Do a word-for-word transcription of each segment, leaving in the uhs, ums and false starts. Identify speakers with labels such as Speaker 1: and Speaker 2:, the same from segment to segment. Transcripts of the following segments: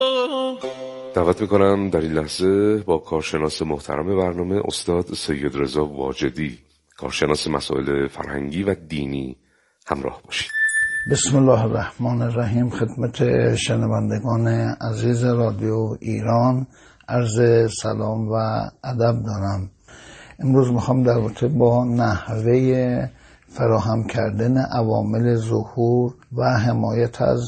Speaker 1: دعوت میکنم در این لحظه با کارشناس محترم برنامه استاد سید رضا واجدی، کارشناس مسائل فرهنگی و دینی، همراه باشید.
Speaker 2: بسم الله الرحمن الرحیم. خدمت شنوندگان عزیز رادیو ایران عرض سلام و ادب دارم. امروز میخوام در رابطه با نحوه فراهم کردن عوامل ظهور و حمایت از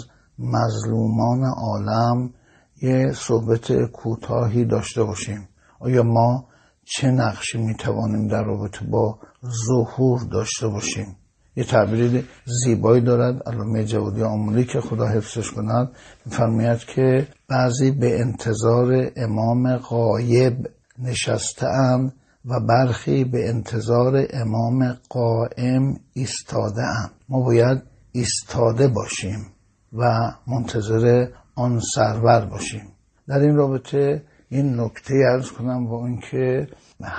Speaker 2: مظلومان عالم یه صحبت کوتاهی داشته باشیم. آیا ما چه نقشی میتوانیم در رابطه با ظهور داشته باشیم؟ یه تعبیر زیبایی دارد علامه جوادی آملی که خدا حفظش کند، می‌فرماید که بعضی به انتظار امام غایب نشسته‌اند و برخی به انتظار امام قائم ایستاده‌اند. ما باید ایستاده باشیم و منتظر آن سرور باشیم. در این رابطه این نکته عرض کنم با این که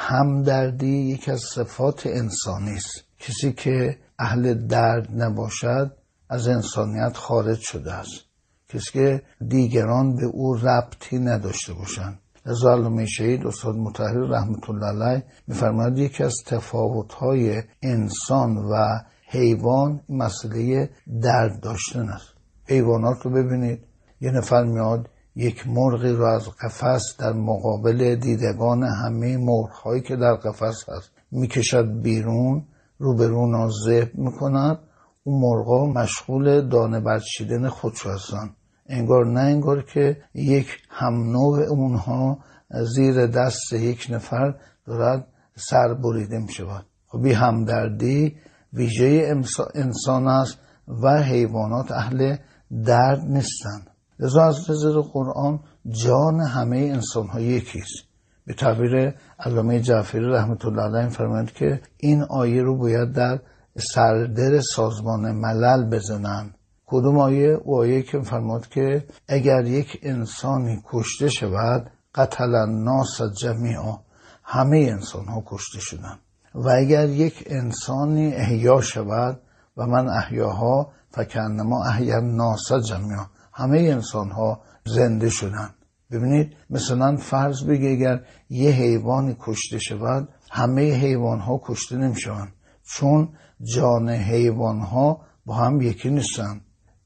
Speaker 2: همدردی یکی از صفات انسانی است. کسی که اهل درد نباشد از انسانیت خارج شده است. کسی که دیگران به او ربطی نداشته باشند. از علامه شهید استاد مطهری رحمت الله علیه می‌فرماید یکی از تفاوت‌های انسان و حیوان مسئله درد داشتن است. حیوانات رو ببینید، یه نفر میاد یک مرغی رو از قفس در مقابل دیدگان همه مرغ‌هایی که در قفس هست میکشد بیرون، روبرو نازب میکند. اون مرغا مشغول دانه برچیدن خودش هستن، انگار نه انگار که یک هم نوع اونها زیر دست یک نفر دارد سر بریده می شود. خب این همدردی ویژه انسان است و حیوانات اهل درد نیستند. لذا از نظر قرآن جان همه انسان ها یکیست. به تعبیر علامه جعفری رحمت الله علیه فرمود که این آیه رو باید در سردر سازمان ملل بزنن. کدوم آیه؟ او آیه که فرمود که اگر یک انسانی کشته شود قتل الناس جمیعا، همه انسان ها کشته شدن. و اگر یک انسانی احیا شود و من احیاها فکأنما احیا الناس جمیعا، همه انسان ها زنده شدن. ببینید مثلا فرض بگی اگر یه حیوانی کشته شود همه حیوان ها کشته نمیشوند، چون جان حیوان ها با هم یکی نیستن.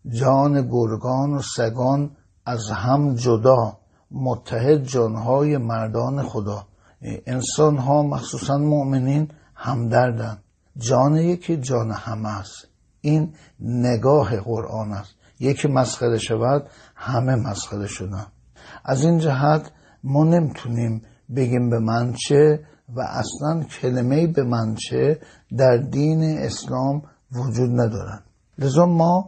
Speaker 2: جان گرگان و سگان از هم جدا، متحد جانهای مردان خدا. انسان ها مخصوصا مؤمنین همدردن. جان یکی جان همه است. این نگاه قرآن است. یکی مسخره شود همه مسخره شدن. از این جهت ما نمیتونیم بگیم به من چه و اصلا کلمه به من چه در دین اسلام وجود ندارن. لذا ما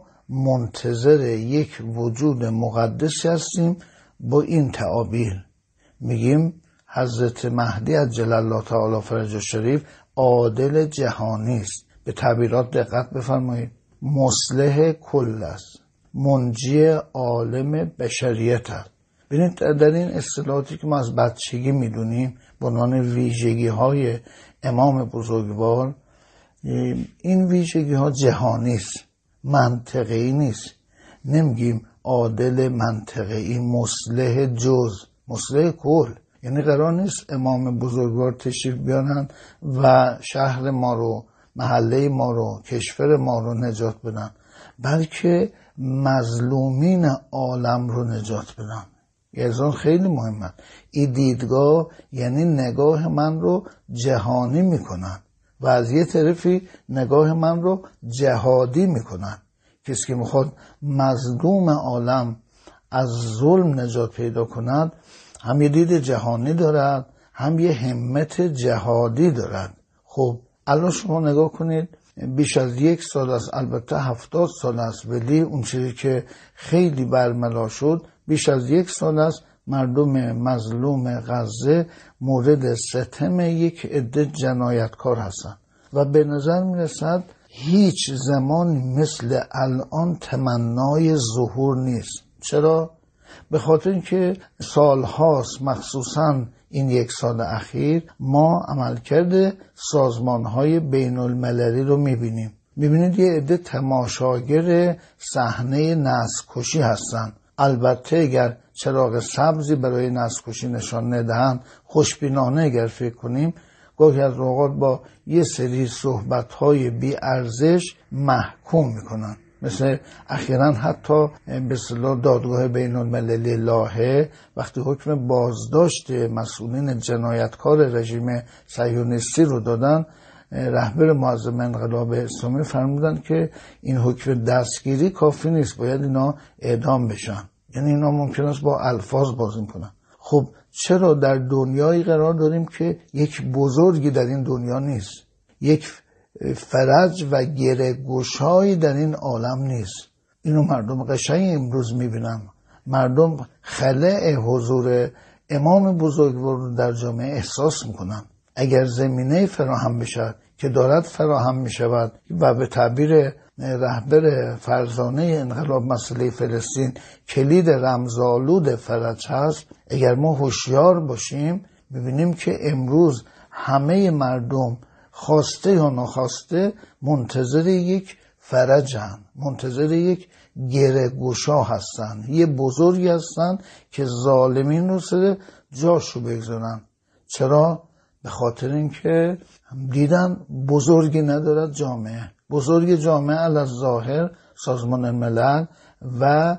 Speaker 2: منتظر یک وجود مقدسی هستیم. با این تعابیر میگیم حضرت مهدی عجل الله تعالی فرجه شریف عادل جهانی است. به تعبیرات دقت بفرمایید. مصلح کل است، منجی عالم بشریت است. ببینید در این اصطلاحاتی که ما از بچگی میدونیم به عنوان ویژگی های امام بزرگوار، این ویژگی ها جهانی است، منطقی نیست. نمیگیم عادل منطقی، مصلح جز، مصلح کل. یعنی قرار نیست امام بزرگوار تشریف بیارن و شهر ما رو، محله ما رو، کشور ما رو نجات بدن، بلکه مظلومین عالم رو نجات بدن. یه خیلی مهمه. این دیدگاه یعنی نگاه من رو جهانی میکنن و از یه طرفی نگاه من رو جهادی میکنن. کسی که میخواد مظلوم عالم از ظلم نجات پیدا کند هم یه دید جهانی دارد، هم یه همت جهادی دارد. خب الان شما نگاه کنید، بیش از یک سال است، البته هفتاد سال است، ولی اون چیزی که خیلی برملا شد، بیش از یک سال است مردم مظلوم غزه مورد ستم یک عده جنایتکار هستند و به نظر میرسد هیچ زمانی مثل الان تمنای ظهور نیست. چرا؟ به خاطر اینکه سالهاست، مخصوصاً این یک سال اخیر، ما عملکرد سازمان‌های بین المللی رو می‌بینیم. می‌بینید یه عده تماشاگر صحنه نسل کشی هستن. البته اگر چراغ سبزی برای نسل‌کشی نشان ندهند، خوشبینانه اگر فکر کنیم گاهی از اوقات با یه سری صحبت‌های بی ارزش محکوم میکنن. مثل اخیراً حتی به اصطلاح دادگاه بین المللی لاهه وقتی حکم بازداشت مسئولین جنایتکار رژیم صهیونیستی رو دادن، رهبر معظم انقلاب اسلامی فرمودن که این حکم دستگیری کافی نیست، باید اینا اعدام بشن. یعنی اینا ممکن است با الفاظ بازی کنن. خب چرا در دنیایی قرار داریم که یک بزرگی در این دنیا نیست، یک فرج و گره‌گشایی در این عالم نیست؟ اینو مردم قشنگ امروز میبینن. مردم خلأ حضور امام بزرگوار رو در جامعه احساس میکنن. اگر زمینه فراهم بشه که دارد فراهم میشود و به تعبیر رهبر فرزانه انقلاب مسئله فلسطین کلید رمزآلود فرج هست، اگر ما هوشیار باشیم ببینیم که امروز همه مردم خواسته یا ناخواسته منتظر یک فرجن، منتظر یک گره‌گشا هستن، یه بزرگی هستن که ظالمین رو سر جاشو بگذارن. چرا؟ به خاطر اینکه دیدن بزرگی ندارد جامعه. بزرگ جامعه علی ظاهر سازمان ملل و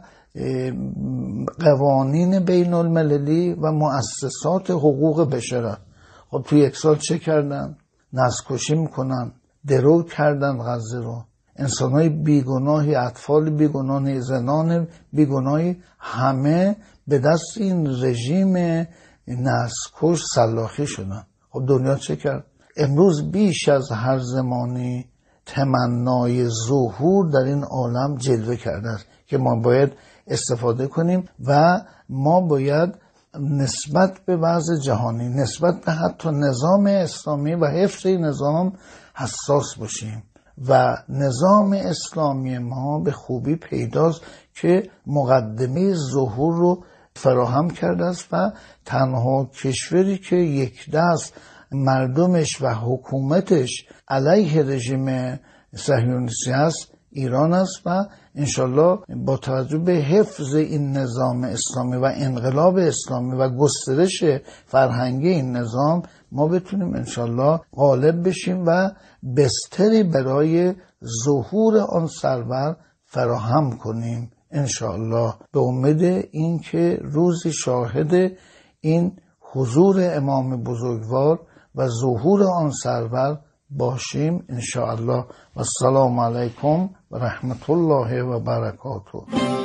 Speaker 2: قوانین بین المللی و مؤسسات حقوق بشر. خب تو یک سال چه کردن؟ نسل‌کشی میکنن، درو کردن غزه رو، انسانای بیگناهی، اطفال بیگناهی، زنان بیگناهی همه به دست این رژیم نسل‌کش سلاخی شدن. خب دنیا چه کرد؟ امروز بیش از هر زمانی تمنای ظهور در این عالم جلوه کرده است که ما باید استفاده کنیم و ما باید نسبت به وضع جهانی، نسبت به حتی نظام اسلامی و حفظ نظام حساس باشیم. و نظام اسلامی ما به خوبی پیداست که مقدمه ظهور رو فراهم کرده است و تنها کشوری که یک دست مردمش و حکومتش علیه رژیم صهیونیستی است ایران است و انشالله با توجه به حفظ این نظام اسلامی و انقلاب اسلامی و گسترش فرهنگی این نظام ما بتونیم انشالله غالب بشیم و بستری برای ظهور آن سرور فراهم کنیم انشالله، به امید این که روزی شاهد این حضور امام بزرگوار و ظهور آن سرور باشیم انشاءالله. و السلام علیکم و رحمت الله و برکاته.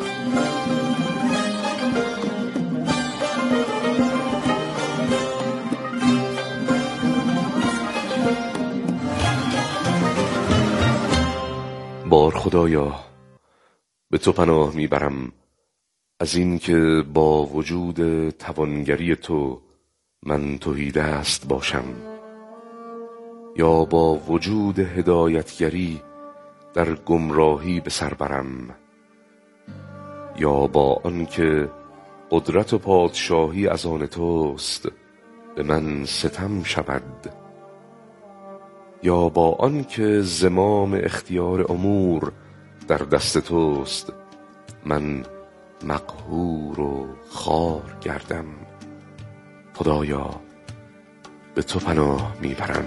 Speaker 1: بار خدایا به تو پناه میبرم از این که با وجود توانگری تو من تهی دست باشم، یا با وجود هدایتگری در گمراهی به سر برم، یا با آن که قدرت و پادشاهی از آن توست به من ستم شود، یا با آن که زمام اختیار امور در دست توست من مقهور و خوار گردم. خدایا به تو پناه میبرم.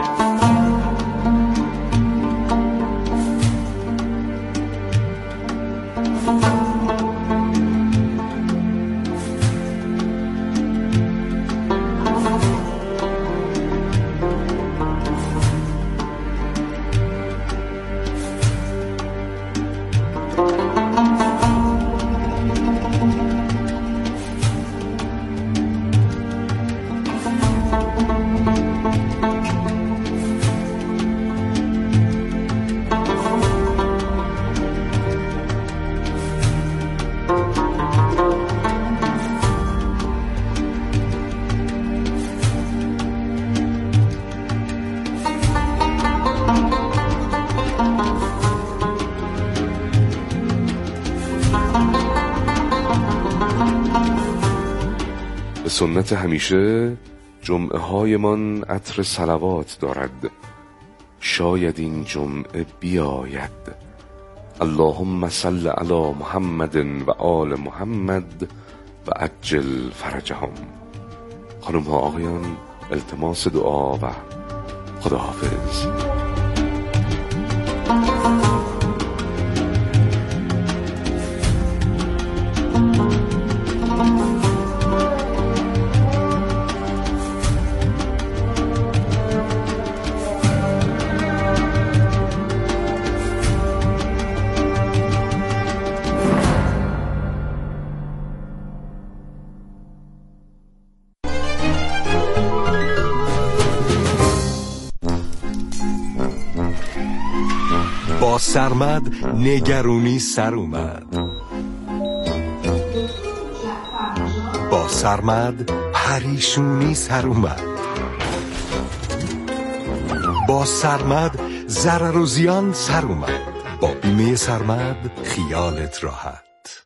Speaker 1: سنت همیشه جمعه های من عطر صلوات دارد، شاید این جمعه بیاید. اللهم صل علی محمد و آل محمد و عجل فرجهم. خانم ها آقایان، التماس دعا و خداحافظ.
Speaker 3: با سرمد نگرونی سر اومد، با سرمد پریشونی سر اومد، با سرمد ضرر و زیان سر اومد. با بیمه سرمد خیالت راحت.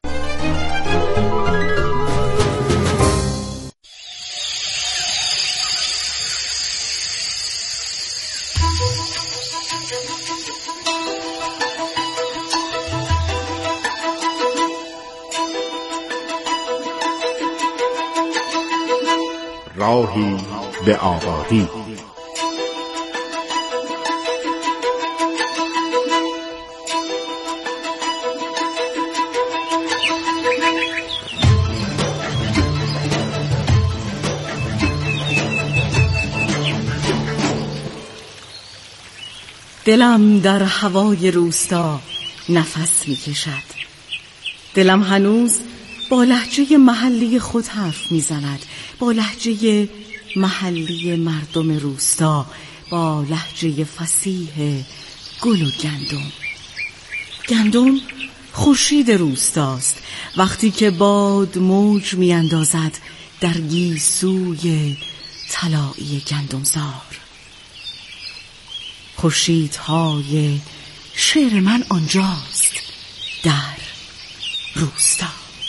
Speaker 4: راهی به آبادی.
Speaker 5: دلم در هوای روستا نفس می کشد. دلم هنوز با لهجه محلی خود حرف می زند، با لهجه محلی مردم روستا، با لهجه فصیح گل و گندم. گندم خورشید روستاست، وقتی که باد موج می اندازد در گیسوی طلایی گندمزار. خورشیدهای شعر من آنجاست، در روستا.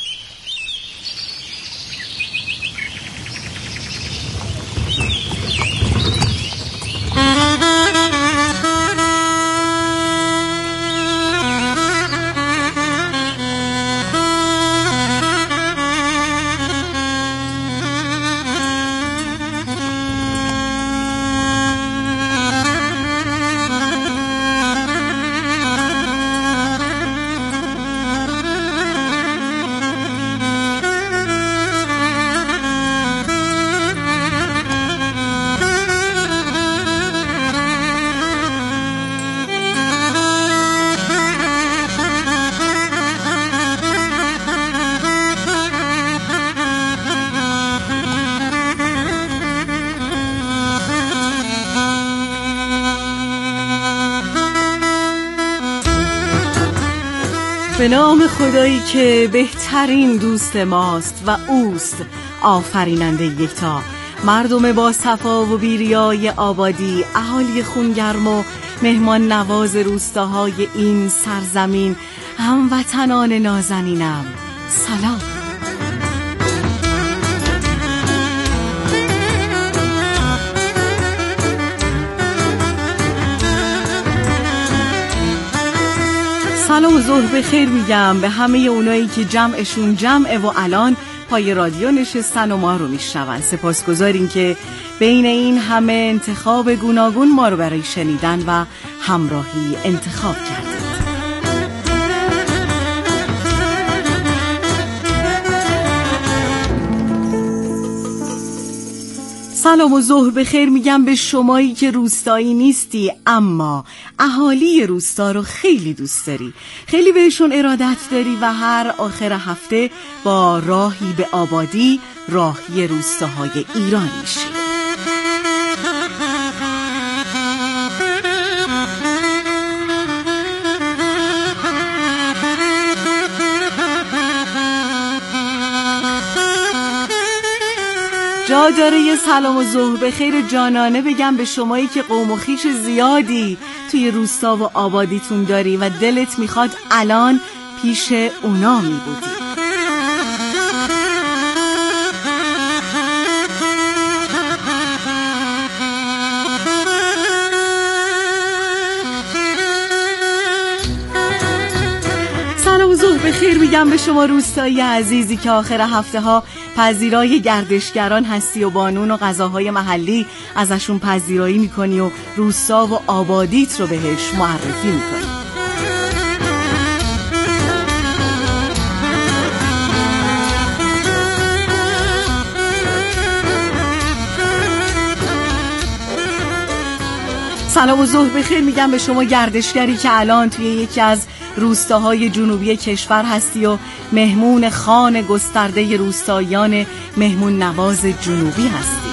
Speaker 5: به نام خدایی که بهترین دوست ماست و اوست آفریننده یکتا، مردم با صفا و بیریای آبادی، اهالی خونگرم و مهمان نواز روستاهای این سرزمین، هموطنان نازنینم، سلام. سلام و ظهر بخیر میگم به همه اونایی که جمعشون جمعه و الان پای رادیو نشستن و ما رو میشنون. سپاسگزاریم که بین این همه انتخاب گوناگون ما رو برای شنیدن و همراهی انتخاب کردید. سلام و ظهر بخیر میگم به شمایی که روستایی نیستی اما اهالی روستا رو خیلی دوست داری، خیلی بهشون ارادت داری و هر آخر هفته با راهی به آبادی راهی روستاهای ایران میشی. جا داره یه سلام و ظهر بخیر جانانه بگم به شمایی که قوم و خویش زیادی توی روستا و آبادیتون داری و دلت میخواد الان پیش اونا میبودی. سلام و ظهر بخیر میگم میگم به شما روستایی عزیزی که آخر هفته ها پذیرای گردشگران هستی و بانون و غذاهای محلی ازشون پذیرایی میکنی و روستا و آبادیت رو بهش معرفی میکنی. سلام و ظهر بخیر میگم به شما گردشگری که الان توی یکی از روستاهای جنوبی کشور هستی و مهمون خان گسترده روستاییان مهمون نواز جنوبی هستی.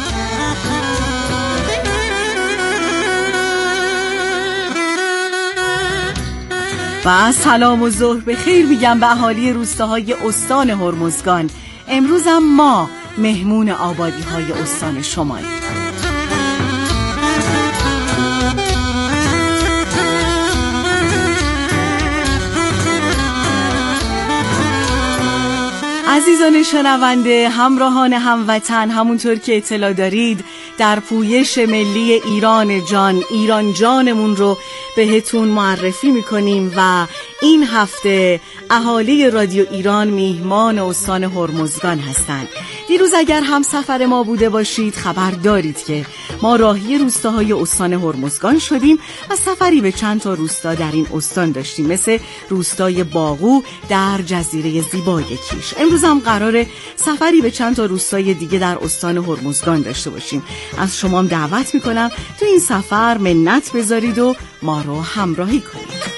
Speaker 5: و سلام و ظهر بخیر میگم به اهالی روستاهای استان هرمزگان. امروزم ما مهمون آبادی های استان شماییم. عزیزان شنونده، همراهان هموطن، همونطور که اطلاع دارید در پویش ملی ایران جان، ایران جانمون رو بهتون معرفی میکنیم و این هفته اهالی رادیو ایران میهمان استان هرمزگان هستند. دیروز اگر هم سفر ما بوده باشید خبر دارید که ما راهی روستاهای استان هرمزگان شدیم و سفری به چند تا روستا در این استان داشتیم، مثل روستای باغو در جزیره زیبای کیش. امروز هم قراره سفری به چند تا روستای دیگه در استان هرمزگان داشته باشیم. از شما هم دعوت میکنم تو این سفر منت بذارید و ما رو همراهی کنید.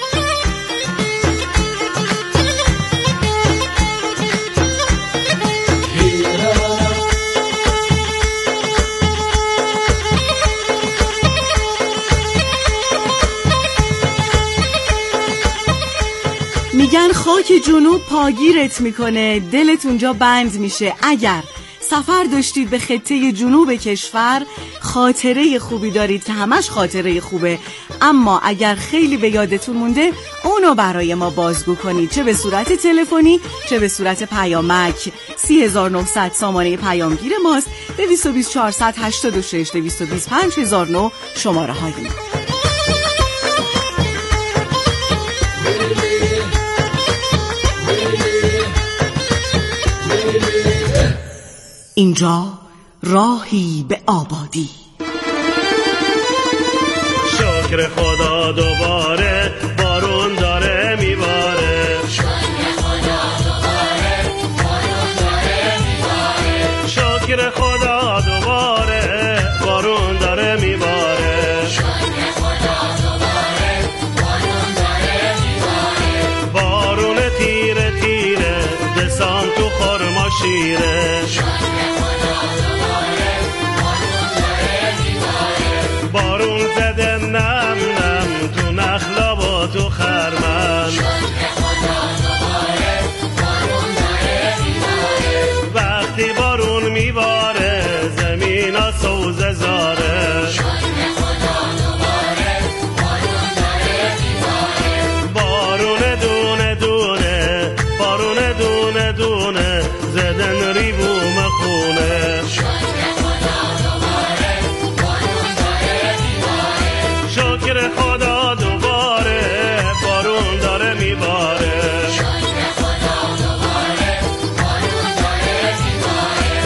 Speaker 5: میگن خاک جنوب پاگیرت میکنه، دلت اونجا بند میشه. اگر سفر داشتید به خطه جنوب کشور، خاطره خوبی دارید که همش خاطره خوبه، اما اگر خیلی به یادتون مونده اونو برای ما بازگو کنید، چه به صورت تلفنی چه به صورت پیامک. سی هزار و نهصد سامانه پیامگیر ماست، دویست و بیست چهارصد هشتاد و شش دویست و بیست پنج هزار و نه شماره های ما. اینجا راهی به آبادی.
Speaker 6: شکر خدا دوباره بارون داره میباره، شکر خدا دوباره بارون داره میباره، شکر خدا دوباره بارون داره میباره، شکر خدا دوباره بارون داره میباره، بارون تیره تیره دسام تو خرما شیره، بارون زده نم نم تو نخلا و تو خرمن، شکر خدا دوباره بارون داره میباره، وقتی بارون میباره زمین ها سوزه زاره، شکر خدا دوباره بارون داره میباره، بارون دونه دونه بارون دونه دونه زدن ریبوم خونه، شکر خدا دوباره بارون داره میباره، شکر خدا دوباره بارون داره میباره.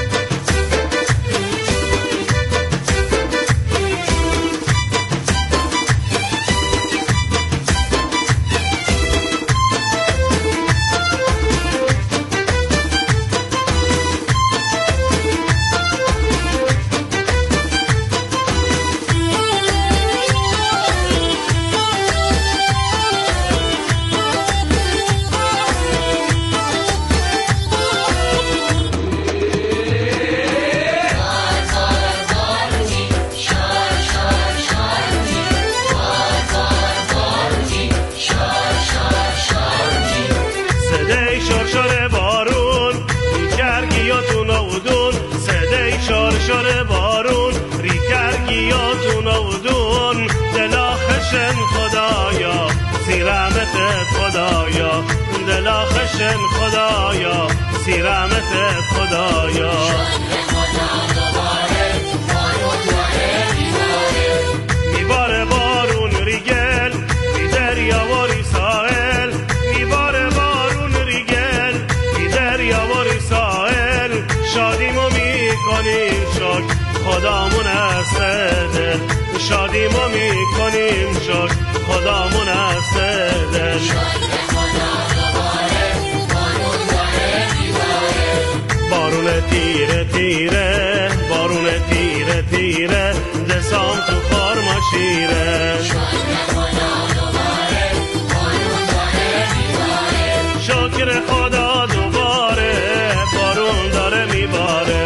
Speaker 6: شر بارون ریکرگیاتون اودون دلاخشن خدایا سیرمت خدایا دلاخشن خدایا سیرمت خدایا میباره بارون ریگل می دریا و ری ساحل میباره بارون میکنیم شکر خدامون است دل شادی ما میکنیم شکر خدامون است دل بارون تیره تیره بارون تیره تیره دسام تو خارما شیره شکر خدا دوباره بارون داره میباره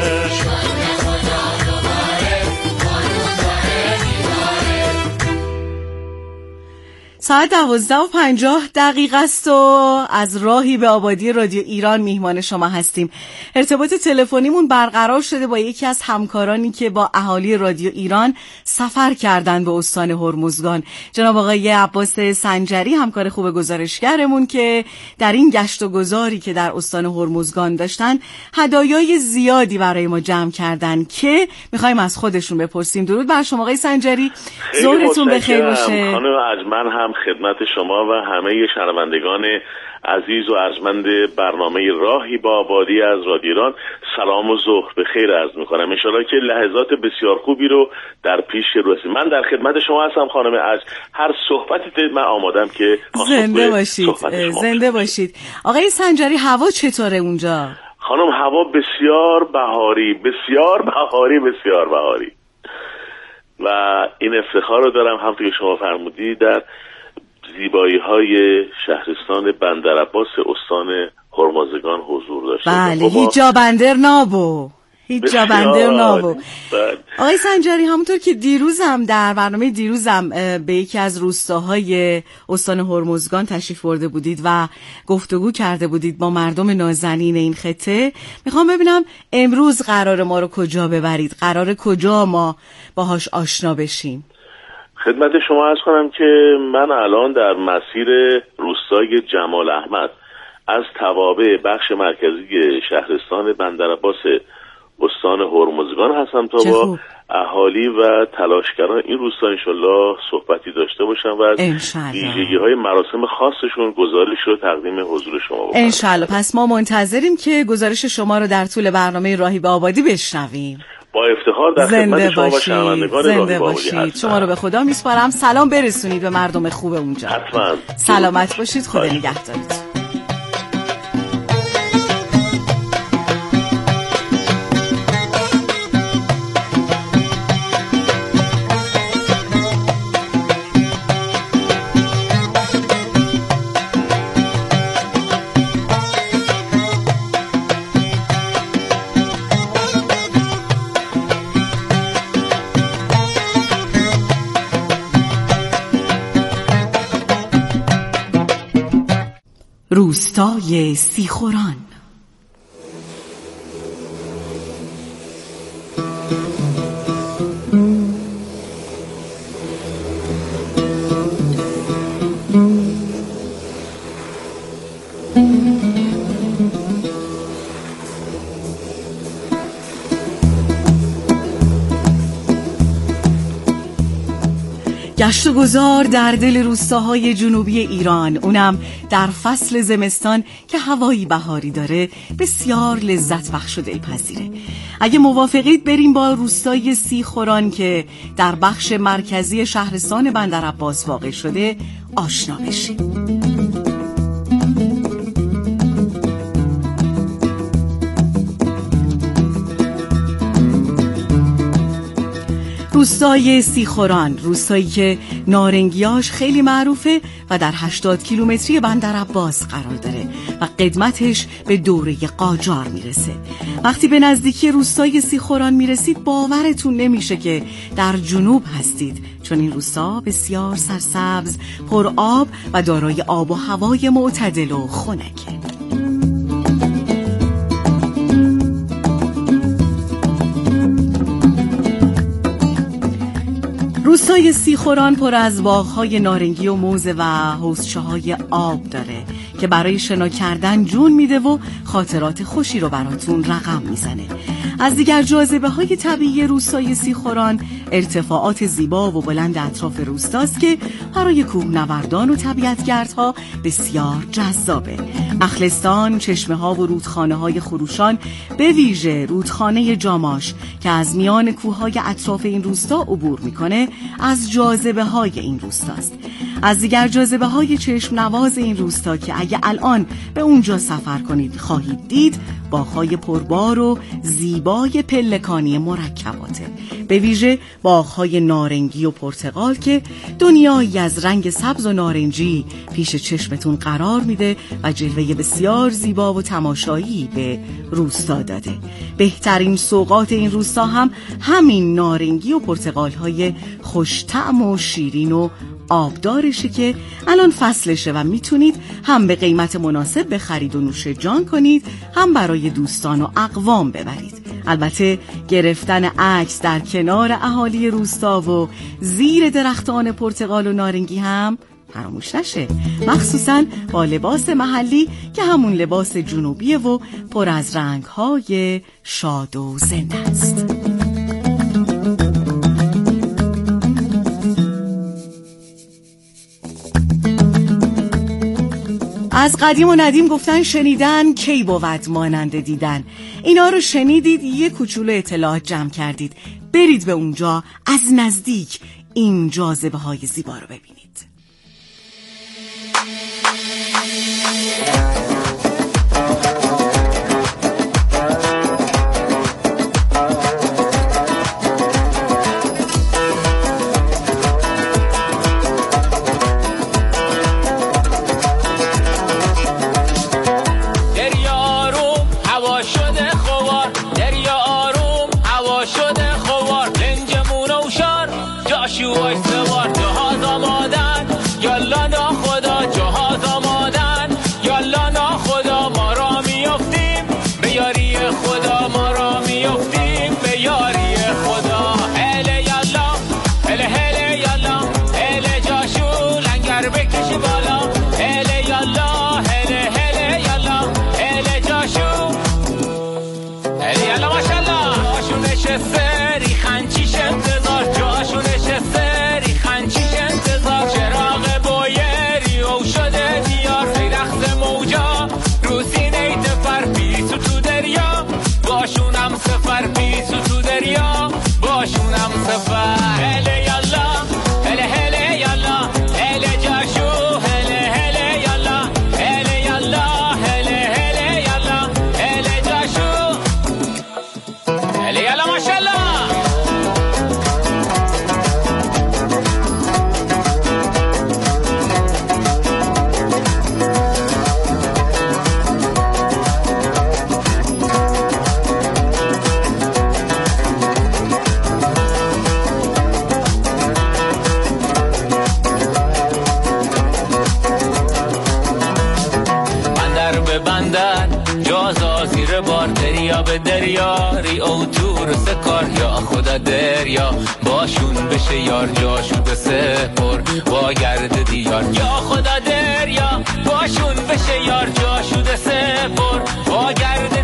Speaker 5: ساعت دوازده و پنجاه دقیقه است و از راهی به آبادی رادیو ایران میهمان شما هستیم. ارتباط تلفنیمون برقرار شده با یکی از همکارانی که با اهالی رادیو ایران سفر کردن به استان هرمزگان، جناب آقای عباس سنجری، همکار خوب گزارشگرمون که در این گشت و گذاری که در استان هرمزگان داشتن هدایای زیادی برای ما جمع کردن که میخوایم از خودشون بپرسیم. درود بر شما آقای سنجری، ظهرتون بخیر باشه.
Speaker 7: خانم ارجمند هم خدمت شما و همه شنوندگان عزیز و ارجمند برنامه راهی با آبادی از رادیو ایران سلام و ظهر بخیر عرض می‌کنم. ان شاءالله که لحظات بسیار خوبی رو در پیش رو هستیم. من در خدمت شما هستم خانم ارج، هر صحبتی دارید من آمادم که
Speaker 5: زنده باشید. زنده باشید. آقای سنجری، هوا چطوره اونجا؟
Speaker 7: خانم هوا بسیار بهاری، بسیار بهاری، بسیار بهاری و این افتخار رو دارم همونطور که شما فرمودید در زیبایی های شهرستان بندرعباس استان هرمزگان حضور داشته.
Speaker 5: بله، هیچ جا بندر نابو، هیچ جا بندر نابو. آقای سنجری، همونطور که دیروزم در برنامه دیروزم به یکی از روستاهای استان هرمزگان تشریف برده بودید و گفتگو کرده بودید با مردم نازنین این خطه، میخوام ببینم امروز قرار ما رو کجا ببرید؟ قرار کجا ما باهاش آشنا بشیم؟
Speaker 7: خدمت شما عرض کنم که من الان در مسیر روستای جمال احمد از توابع بخش مرکزی شهرستان بندرعباس استان هرمزگان هستم تا با اهالی و تلاشگران این روستا انشالله صحبتی داشته باشم و از ویژگی های مراسم خاصشون گزارش رو تقدیم حضور شما بکنم
Speaker 5: انشالله. پس ما منتظریم که گزارش شما رو در طول برنامه راهی به آبادی بشنویم.
Speaker 7: با افتخار در خدمت شما و شنوندگان راهی به آبادی.
Speaker 5: شما رو به خدا میسپارم. سلام برسونید به مردم خوب اونجا.
Speaker 7: حتما.
Speaker 5: سلامت باشید. خدا نگهدارتون. روستای سیخوران. گشت و گذار در دل روستاهای جنوبی ایران، اونم در فصل زمستان که هوایی بهاری داره، بسیار لذت بخش و دلپذیره. اگه موافقید بریم با روستای سیخوران که در بخش مرکزی شهرستان بندرعباس واقع شده آشنا بشیم. روستای سیخوران، روستایی که نارنگیاش خیلی معروفه و در هشتاد کیلومتری بندرعباس قرار داره و قدمتش به دوره قاجار میرسه. وقتی به نزدیکی روستای سیخوران میرسید باورتون نمیشه که در جنوب هستید، چون این روستا بسیار سرسبز، پر آب و دارای آب و هوای معتدل و خنکه. روستای سیخوران پر از باغ‌های نارنگی و موزه و حوضچه‌های آب داره که برای شنا کردن جون میده و خاطرات خوشی رو براتون رقم میزنه. از دیگر جاذبه های طبیعی روستای سیخوران ارتفاعات زیبا و بلند اطراف روستاست که برای کوهنوردان و طبیعتگردها بسیار جذابه. اخلستان، چشمه ها و رودخانه های خروشان، به ویژه رودخانه جاماش که از میان کوههای اطراف این روستا عبور میکنه، از جاذبه های این روستاست. از دیگر جاذبه های چشم نواز این روستا که اگه الان به اونجا سفر کنید خواهید دید، باغ‌های پربار و زیبای پلکانی مرکباته، به ویژه باغ‌های نارنگی و پرتقال که دنیایی از رنگ سبز و نارنجی پیش چشمتون قرار میده و جلوه بسیار زیبا و تماشایی به روستا داده. بهترین سوغات این روستا هم همین نارنگی و پرتقال‌های خوش‌طعم و شیرین و آبدارشه که الان فصلشه و میتونید هم به قیمت مناسب بخرید و نوش جان کنید، هم برای دوستان و اقوام ببرید. البته گرفتن عکس در کنار اهالی روستا و زیر درختان پرتقال و نارنگی هم فراموش نشه، مخصوصا با لباس محلی که همون لباس جنوبیه و پر از رنگ‌های شاد و زنده است. از قدیم و ندیم گفتن شنیدن کی بود مانند دیدن. اینا رو شنیدید، یه کوچولو اطلاعات جمع کردید، برید به اونجا از نزدیک این جاذبه های زیبا رو ببینید.
Speaker 8: دریاری او تور سکار یا خدا دریا باشون بشه یار جاشو به سپر با گرد دیار یا خدا دریا باشون بشه یار جاشو به سپر با گرد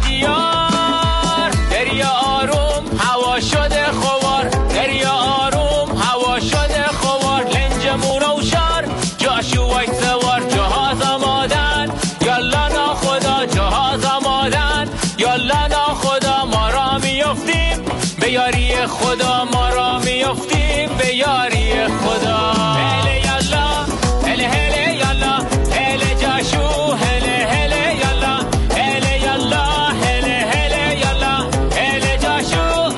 Speaker 8: دیار. دریا آروم هوا شده خوار، دریا آروم هوا شده خوار، لنج مونو شار جاشو وای سوار، جهاز آمادن یالا نا خدا جهاز آمادن یالا نا خدا ما را میافتیم به یاری خدا، ما را میافتیم به یاری خدا. هله یالا هله هله یالا هله جاشو هله هله یالا هله یالا هله هله یالا هله جاشو.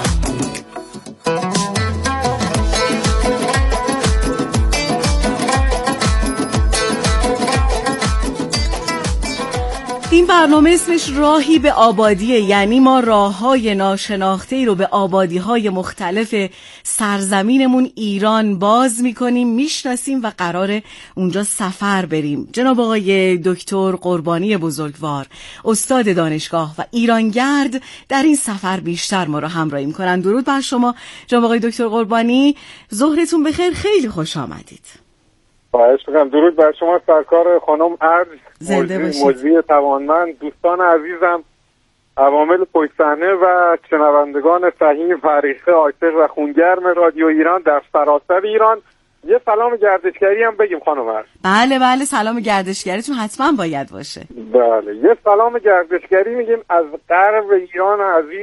Speaker 5: این برنامه اسمش راهی به آبادیه، یعنی ما راه‌های ناشناخته‌ای رو به آبادی‌های مختلف سرزمینمون ایران باز می‌کنیم، میشناسیم و قراره اونجا سفر بریم. جناب آقای دکتر قربانی بزرگوار، استاد دانشگاه و ایرانگرد، در این سفر بیشتر ما رو همراهی می‌کنن. درود بر شما جناب آقای دکتر قربانی، ظهرتون بخیر، خیلی خوش آمدید.
Speaker 9: خواهش می‌کنم. درود بر شما سرکار خانم ارج،
Speaker 5: زنده باشید.
Speaker 9: موزی توانمند، دوستان عزیزم عوامل پشت صحنه و شنوندگان فهیم فریخته عاشق و خونگرم رادیو ایران در سراسر ایران. یه سلام گردشگری هم بگیم خانم هست.
Speaker 5: بله بله سلام گردشگریتون حتما باید باشه.
Speaker 9: بله یه سلام گردشگری میگیم از غرب ایران عزیز